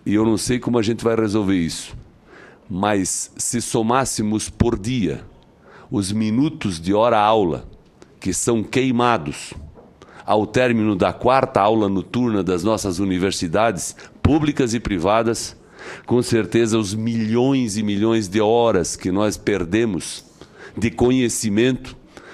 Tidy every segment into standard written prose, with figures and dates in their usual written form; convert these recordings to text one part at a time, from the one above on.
e eu não sei como a gente vai resolver isso, mas se somássemos por dia os minutos de hora-aula que são queimados ao término da 4ª aula noturna das nossas universidades públicas e privadas, com certeza os milhões e milhões de horas que nós perdemos de conhecimento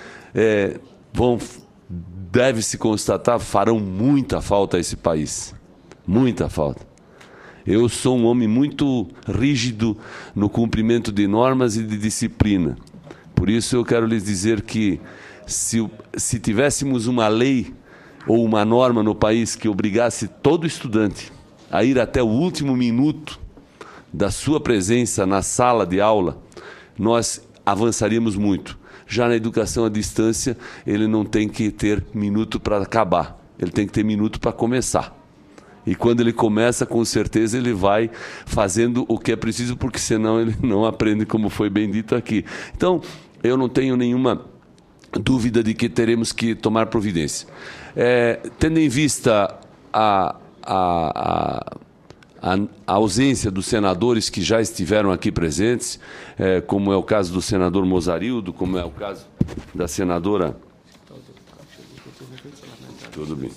deve-se constatar, farão muita falta a esse país. Muita falta. Eu sou um homem muito rígido no cumprimento de normas e de disciplina. Por isso eu quero lhes dizer que se tivéssemos uma lei ou uma norma no país que obrigasse todo estudante a ir até o último minuto da sua presença na sala de aula, nós avançaríamos muito. Já na educação à distância, ele não tem que ter minuto para acabar, ele tem que ter minuto para começar. E quando ele começa, com certeza ele vai fazendo o que é preciso, porque senão ele não aprende, como foi bem dito aqui. Então, eu não tenho nenhuma dúvida de que teremos que tomar providência. Tendo em vista a ausência dos senadores que já estiveram aqui presentes, como é o caso do senador Mozarildo, como é o caso da senadora... Tudo bem.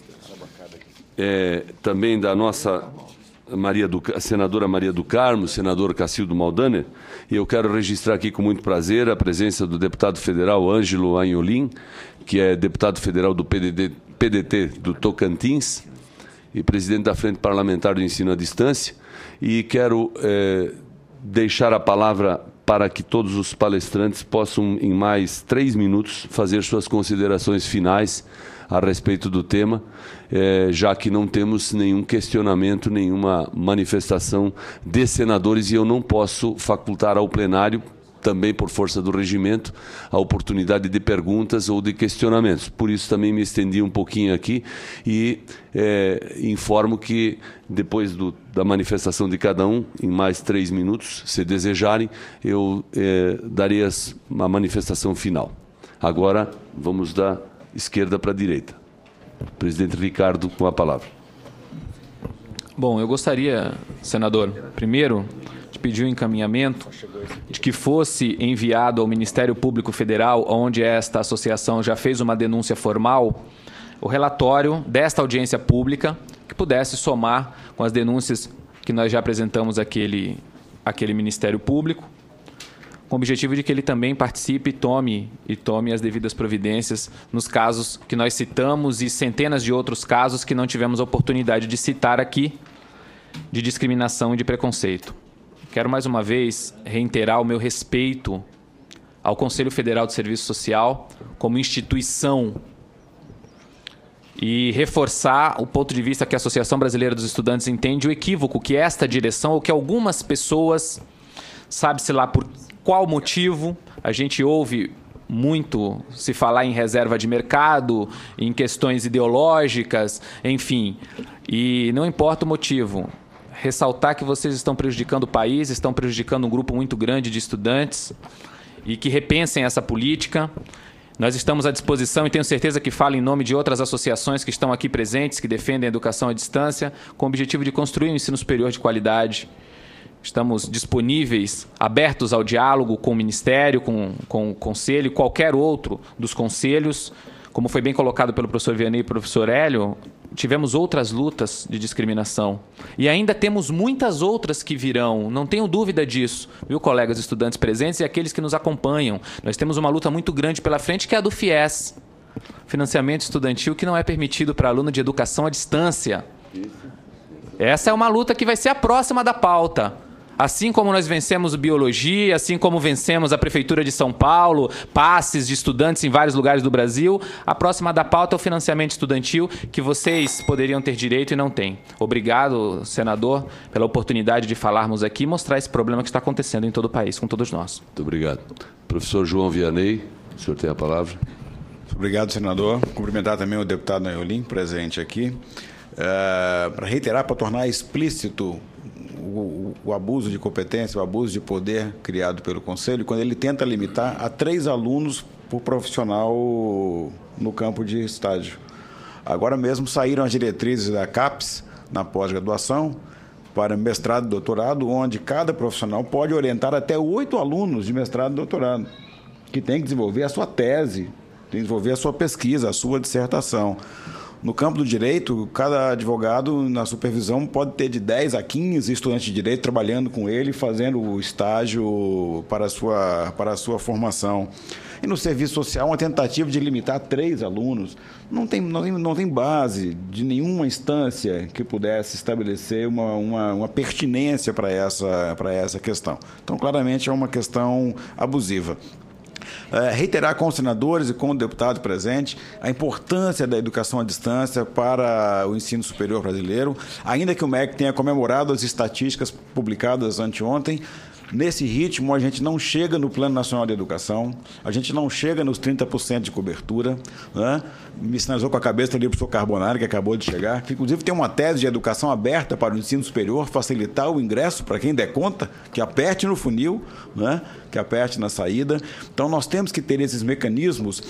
Também da nossa senadora Maria do Carmo, senador Cacildo Maldaner, e eu quero registrar aqui com muito prazer a presença do deputado federal Ângelo Anholim, que é deputado federal do PDT do Tocantins, e presidente da Frente Parlamentar do Ensino à Distância, e quero deixar a palavra para que todos os palestrantes possam, em mais 3 minutos, fazer suas considerações finais a respeito do tema, já que não temos nenhum questionamento, nenhuma manifestação de senadores, e eu não posso facultar ao plenário, também por força do regimento, a oportunidade de perguntas ou de questionamentos. Por isso também me estendi um pouquinho aqui e informo que depois da manifestação de cada um, em mais 3 minutos, se desejarem, eu darei a manifestação final. Agora vamos da esquerda para a direita. Presidente Ricardo, com a palavra. Bom, eu gostaria, senador, primeiro, de pedir um encaminhamento de que fosse enviado ao Ministério Público Federal, onde esta associação já fez uma denúncia formal, o relatório desta audiência pública, que pudesse somar com as denúncias que nós já apresentamos àquele Ministério Público, com o objetivo de que ele também participe e tome as devidas providências nos casos que nós citamos e centenas de outros casos que não tivemos a oportunidade de citar aqui, de discriminação e de preconceito. Quero mais uma vez reiterar o meu respeito ao Conselho Federal de Serviço Social como instituição e reforçar o ponto de vista que a Associação Brasileira dos Estudantes entende o equívoco que esta direção, ou que algumas pessoas, sabe-se lá por qual motivo, a gente ouve muito se falar em reserva de mercado, em questões ideológicas, enfim, e não importa o motivo. Ressaltar que vocês estão prejudicando o país, estão prejudicando um grupo muito grande de estudantes e que repensem essa política. Nós estamos à disposição e tenho certeza que falo em nome de outras associações que estão aqui presentes, que defendem a educação à distância, com o objetivo de construir um ensino superior de qualidade. Estamos disponíveis, abertos ao diálogo com o Ministério, com o Conselho e qualquer outro dos conselhos. Como foi bem colocado pelo professor Vianney e professor Hélio, tivemos outras lutas de discriminação. E ainda temos muitas outras que virão, não tenho dúvida disso, viu, colegas estudantes presentes e aqueles que nos acompanham. Nós temos uma luta muito grande pela frente, que é a do FIES, financiamento estudantil, que não é permitido para aluno de educação à distância. Essa é uma luta que vai ser a próxima da pauta. Assim como nós vencemos biologia, assim como vencemos a Prefeitura de São Paulo, passes de estudantes em vários lugares do Brasil, a próxima da pauta é o financiamento estudantil, que vocês poderiam ter direito e não têm. Obrigado, senador, pela oportunidade de falarmos aqui e mostrar esse problema que está acontecendo em todo o país, com todos nós. Muito obrigado. Professor João Vianney, o senhor tem a palavra. Obrigado, senador. Cumprimentar também o deputado Anholim, presente aqui, para reiterar, para tornar explícito o abuso de competência, o abuso de poder criado pelo Conselho, quando ele tenta limitar a 3 alunos por profissional no campo de estágio. Agora mesmo saíram as diretrizes da CAPES na pós-graduação, para mestrado e doutorado, onde cada profissional pode orientar até 8 alunos de mestrado e doutorado, que tem que desenvolver a sua tese, tem que desenvolver a sua pesquisa, a sua dissertação. No campo do direito, cada advogado, na supervisão, pode ter de 10 a 15 estudantes de direito trabalhando com ele, fazendo o estágio para a sua formação. E no serviço social, uma tentativa de limitar a 3 alunos. Não tem base de nenhuma instância que pudesse estabelecer uma pertinência para essa questão. Então, claramente, é uma questão abusiva. Reiterar com os senadores e com o deputado presente a importância da educação à distância para o ensino superior brasileiro, ainda que o MEC tenha comemorado as estatísticas publicadas anteontem. Nesse ritmo, a gente não chega no Plano Nacional de Educação, a gente não chega nos 30% de cobertura, né? Me sinalizou com a cabeça ali o professor Carbonari, que acabou de chegar, que inclusive tem uma tese de educação aberta para o ensino superior, facilitar o ingresso para quem der conta, que aperte no funil, né? Que aperte na saída. Então, nós temos que ter esses mecanismos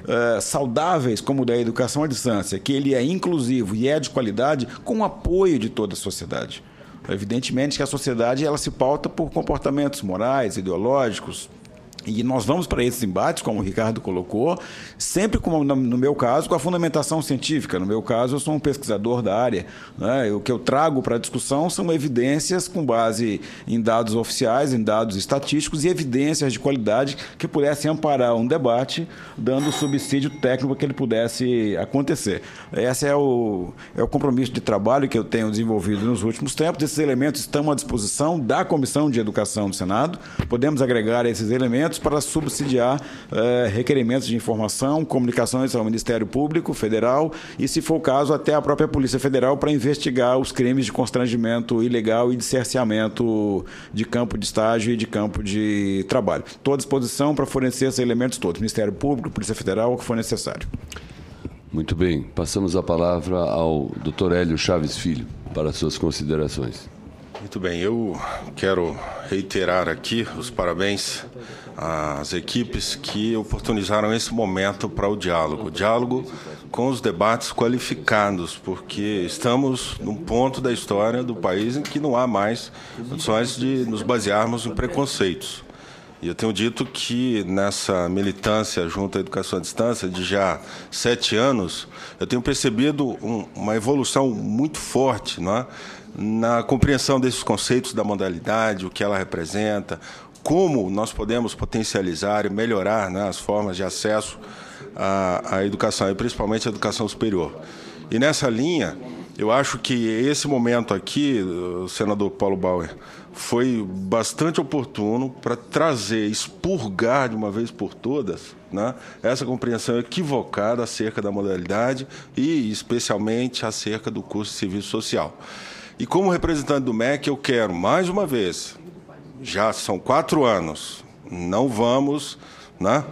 saudáveis, como o da educação à distância, que ele é inclusivo e é de qualidade, com o apoio de toda a sociedade. Evidentemente que a sociedade ela se pauta por comportamentos morais, ideológicos, e nós vamos para esses embates, como o Ricardo colocou, sempre, como no meu caso, com a fundamentação científica. No meu caso, eu sou um pesquisador da área, né? O que eu trago para a discussão são evidências com base em dados oficiais, em dados estatísticos e evidências de qualidade que pudessem amparar um debate, dando subsídio técnico para que ele pudesse acontecer. Esse é o compromisso de trabalho que eu tenho desenvolvido nos últimos tempos. Esses elementos estão à disposição da Comissão de Educação do Senado. Podemos agregar esses elementos para subsidiar requerimentos de informação, comunicações ao Ministério Público Federal e, se for o caso, até a própria Polícia Federal para investigar os crimes de constrangimento ilegal e de cerceamento de campo de estágio e de campo de trabalho. Estou à disposição para fornecer esses elementos todos, Ministério Público, Polícia Federal, o que for necessário. Muito bem. Passamos a palavra ao Dr. Hélio Chaves Filho para suas considerações. Muito bem, eu quero reiterar aqui os parabéns às equipes que oportunizaram esse momento para o diálogo com os debates qualificados, porque estamos num ponto da história do país em que não há mais condições de nos basearmos em preconceitos. E eu tenho dito que nessa militância junto à educação à distância de já 7 anos, eu tenho percebido uma evolução muito forte, não é? Na compreensão desses conceitos da modalidade, o que ela representa, como nós podemos potencializar e melhorar, né, as formas de acesso à educação, e principalmente à educação superior. E nessa linha, eu acho que esse momento aqui, o senador Paulo Bauer, foi bastante oportuno para trazer, expurgar de uma vez por todas, né, essa compreensão equivocada acerca da modalidade e, especialmente, acerca do curso de serviço social. E como representante do MEC, eu quero, mais uma vez, já são 4 anos, não vamos, né,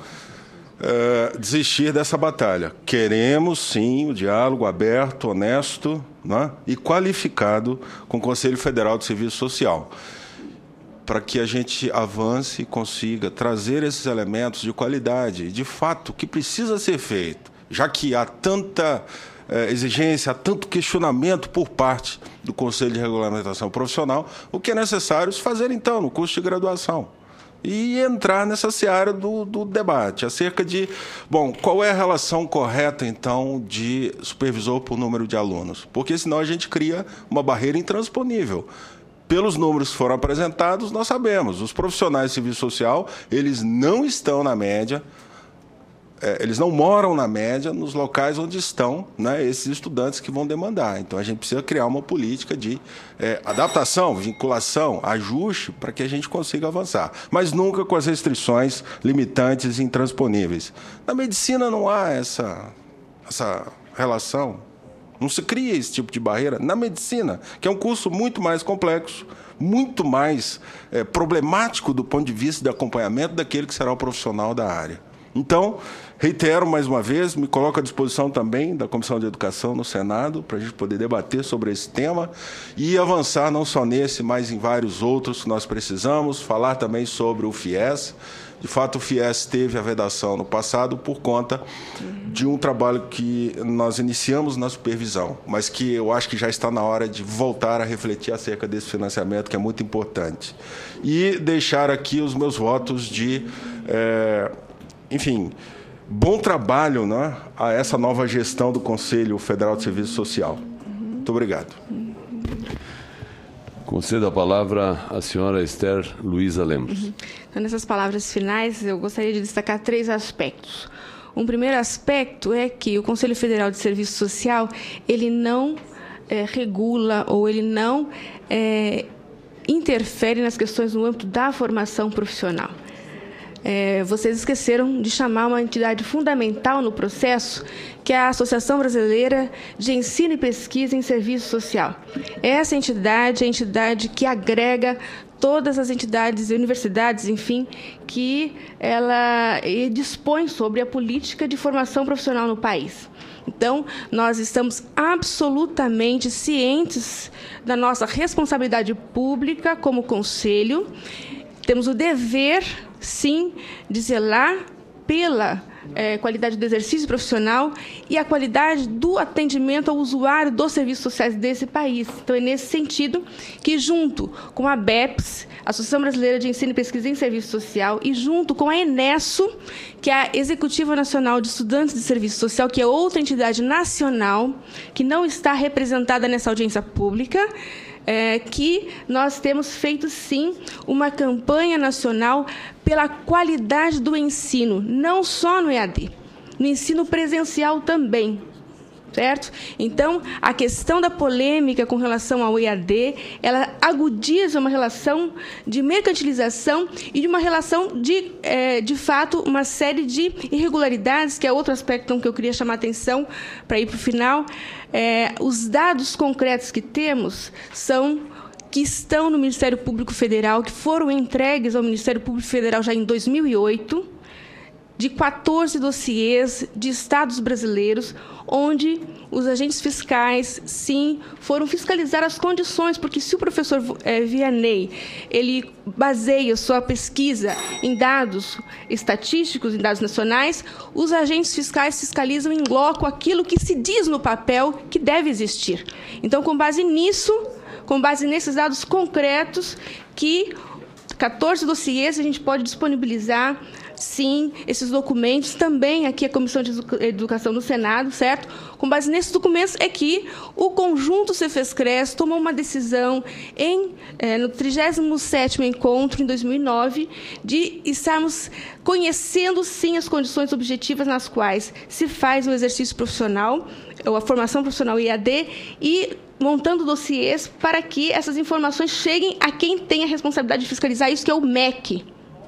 desistir dessa batalha. Queremos, sim, o diálogo aberto, honesto, né, e qualificado com o Conselho Federal de Serviço Social, para que a gente avance e consiga trazer esses elementos de qualidade, de fato, que precisa ser feito, já que há tanta exigência, há tanto questionamento por parte do Conselho de Regulamentação Profissional, o que é necessário se fazer, então, no curso de graduação. E entrar nessa seara do debate acerca de, bom, qual é a relação correta, então, de supervisor por número de alunos? Porque senão a gente cria uma barreira intransponível. Pelos números que foram apresentados, nós sabemos, os profissionais de serviço social, eles não estão na média, eles não moram na média nos locais onde estão, né, esses estudantes que vão demandar. Então, a gente precisa criar uma política de adaptação, vinculação, ajuste, para que a gente consiga avançar. Mas nunca com as restrições limitantes e intransponíveis. Na medicina não há essa relação, não se cria esse tipo de barreira. Na medicina, que é um curso muito mais complexo, muito mais problemático do ponto de vista de acompanhamento daquele que será o profissional da área. Então, reitero mais uma vez, me coloco à disposição também da Comissão de Educação no Senado, para a gente poder debater sobre esse tema e avançar não só nesse, mas em vários outros que nós precisamos, falar também sobre o FIES, De fato, o FIES teve a vedação no passado por conta de um trabalho que nós iniciamos na supervisão, mas que eu acho que já está na hora de voltar a refletir acerca desse financiamento, que é muito importante. E deixar aqui os meus votos de, enfim, bom trabalho, né, a essa nova gestão do Conselho Federal de Serviço Social. Muito obrigado. Concedo a palavra à senhora Esther Luiza Lemos. Então, nessas palavras finais, eu gostaria de destacar 3 aspectos. Um primeiro aspecto é que o Conselho Federal de Serviço Social, ele não regula ou ele não interfere nas questões no âmbito da formação profissional. Vocês esqueceram de chamar uma entidade fundamental no processo, que é a Associação Brasileira de Ensino e Pesquisa em Serviço Social. Essa entidade é a entidade que agrega todas as entidades e universidades, enfim, que ela dispõe sobre a política de formação profissional no país. Então, nós estamos absolutamente cientes da nossa responsabilidade pública como conselho. Temos o dever, sim, de zelar pela qualidade do exercício profissional e a qualidade do atendimento ao usuário dos serviços sociais desse país. Então, é nesse sentido que, junto com a ABEPS, Associação Brasileira de Ensino e Pesquisa em Serviço Social, e junto com a ENESSO, que é a Executiva Nacional de Estudantes de Serviço Social, que é outra entidade nacional que não está representada nessa audiência pública, que nós temos feito, sim, uma campanha nacional pela qualidade do ensino, não só no EAD, no ensino presencial também, certo? Então, a questão da polêmica com relação ao EAD, ela agudiza uma relação de mercantilização e de uma relação de fato, uma série de irregularidades, que é outro aspecto que eu queria chamar a atenção para ir para o final. Os dados concretos que temos que estão no Ministério Público Federal, que foram entregues ao Ministério Público Federal já em 2008, de 14 dossiês de estados brasileiros, onde os agentes fiscais, sim, foram fiscalizar as condições, porque se o professor Vianney ele baseia sua pesquisa em dados estatísticos, em dados nacionais, os agentes fiscais fiscalizam em loco aquilo que se diz no papel que deve existir. Então, com base nisso, com base nesses dados concretos, que 14 dossiês a gente pode disponibilizar, sim, esses documentos, também aqui a Comissão de Educação do Senado, certo? Com base nesses documentos é que o conjunto Cefes-Cres tomou uma decisão no 37º encontro, em 2009, de estarmos conhecendo, sim, as condições objetivas nas quais se faz o exercício profissional, ou a formação profissional EAD, e montando dossiês para que essas informações cheguem a quem tem a responsabilidade de fiscalizar isso, que é o MEC.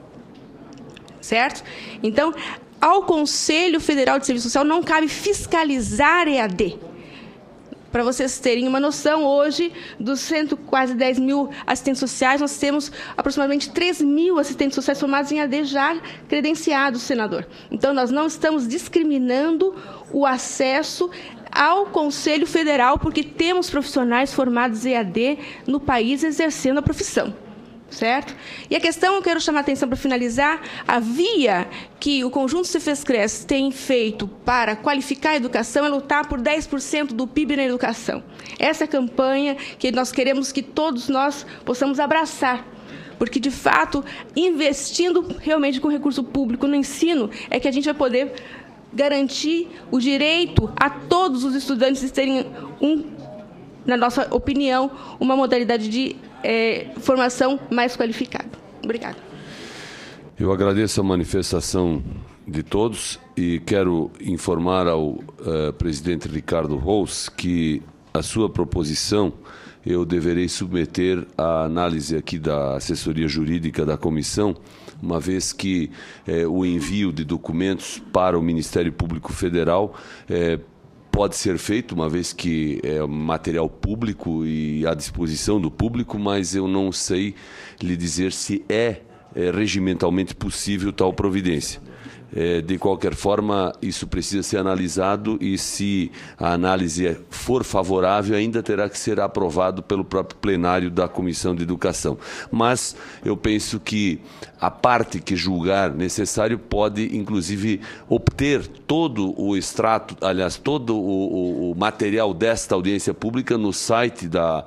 Certo? Então, ao Conselho Federal de Serviço Social não cabe fiscalizar EAD. Para vocês terem uma noção, hoje, dos quase 10 mil assistentes sociais, nós temos aproximadamente 3 mil assistentes sociais formados em EAD já credenciados, senador. Então, nós não estamos discriminando o acesso ao Conselho Federal, porque temos profissionais formados em EAD no país exercendo a profissão. Certo? E a questão, eu quero chamar a atenção para finalizar, a via que o conjunto Cefes-Cres tem feito para qualificar a educação é lutar por 10% do PIB na educação. Essa é a campanha que nós queremos que todos nós possamos abraçar, porque, de fato, investindo realmente com recurso público no ensino, é que a gente vai poder garantir o direito a todos os estudantes de terem, na nossa opinião, uma modalidade de formação mais qualificada. Obrigada. Eu agradeço a manifestação de todos e quero informar ao presidente Ricardo Rous que a sua proposição eu deverei submeter à análise aqui da assessoria jurídica da comissão, uma vez que o envio de documentos para o Ministério Público Federal pode ser feito, uma vez que é material público e à disposição do público, mas eu não sei lhe dizer se é regimentalmente possível tal providência. De qualquer forma, isso precisa ser analisado e, se a análise for favorável, ainda terá que ser aprovado pelo próprio plenário da Comissão de Educação. Mas eu penso que a parte que julgar necessário pode, inclusive, obter todo o extrato, aliás, todo o material desta audiência pública no site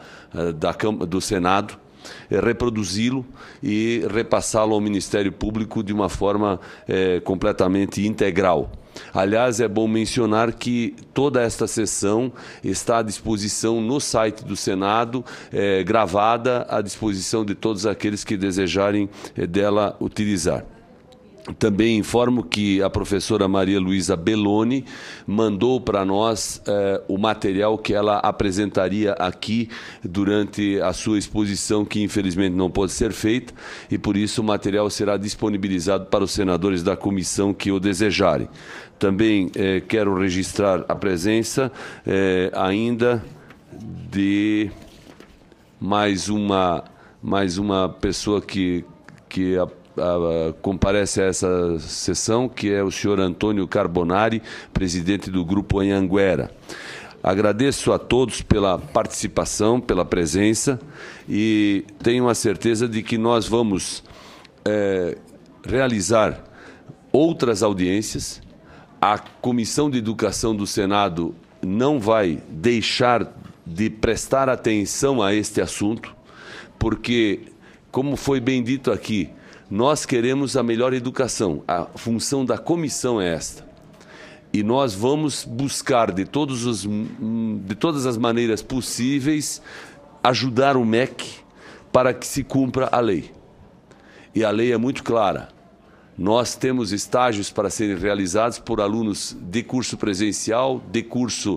do Senado, reproduzi-lo e repassá-lo ao Ministério Público de uma forma completamente integral. Aliás, é bom mencionar que toda esta sessão está à disposição no site do Senado, gravada à disposição de todos aqueles que desejarem dela utilizar. Também informo que a professora Maria Luísa Belloni mandou para nós o material que ela apresentaria aqui durante a sua exposição, que infelizmente não pode ser feita, e por isso o material será disponibilizado para os senadores da comissão que o desejarem. Também quero registrar a presença ainda de mais uma pessoa que comparece a essa sessão, que é o senhor Antônio Carbonari, presidente do Grupo Anhanguera. Agradeço a todos pela participação, pela presença, e tenho a certeza de que nós vamos realizar outras audiências. A Comissão de Educação do Senado não vai deixar de prestar atenção a este assunto, porque, como foi bem dito aqui, nós queremos a melhor educação. A função da comissão é esta. E nós vamos buscar, de todas as maneiras possíveis, ajudar o MEC para que se cumpra a lei. E a lei é muito clara. Nós temos estágios para serem realizados por alunos de curso presencial, de curso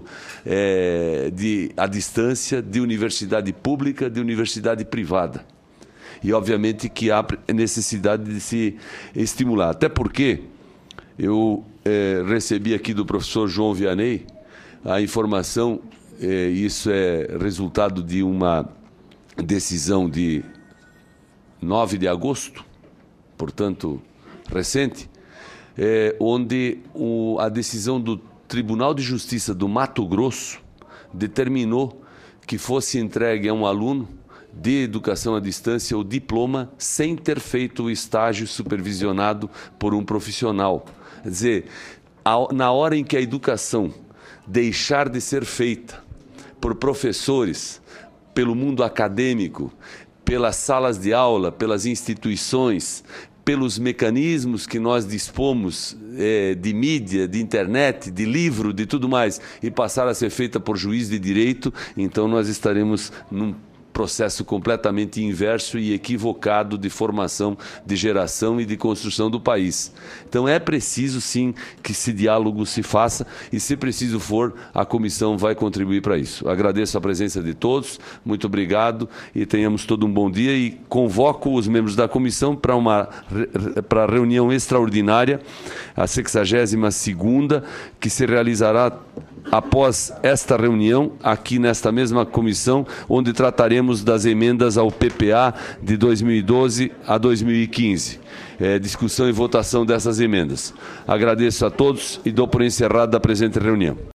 à distância, de universidade pública, de universidade privada. E, obviamente, que há necessidade de se estimular. Até porque eu recebi aqui do professor João Vianney a informação, isso é resultado de uma decisão de 9 de agosto, portanto, recente, onde a decisão do Tribunal de Justiça do Mato Grosso determinou que fosse entregue a um aluno de educação à distância o diploma sem ter feito o estágio supervisionado por um profissional. Quer dizer, na hora em que a educação deixar de ser feita por professores, pelo mundo acadêmico, pelas salas de aula, pelas instituições, pelos mecanismos que nós dispomos de mídia, de internet, de livro, de tudo mais, e passar a ser feita por juiz de direito, então nós estaremos num processo completamente inverso e equivocado de formação, de geração e de construção do país. Então é preciso, sim, que esse diálogo se faça e, se preciso for, a comissão vai contribuir para isso. Agradeço a presença de todos, muito obrigado e tenhamos todo um bom dia, e convoco os membros da comissão para a reunião extraordinária, a 62ª, que se realizará após esta reunião, aqui nesta mesma comissão, onde trataremos das emendas ao PPA de 2012 a 2015. Discussão e votação dessas emendas. Agradeço a todos e dou por encerrada a presente reunião.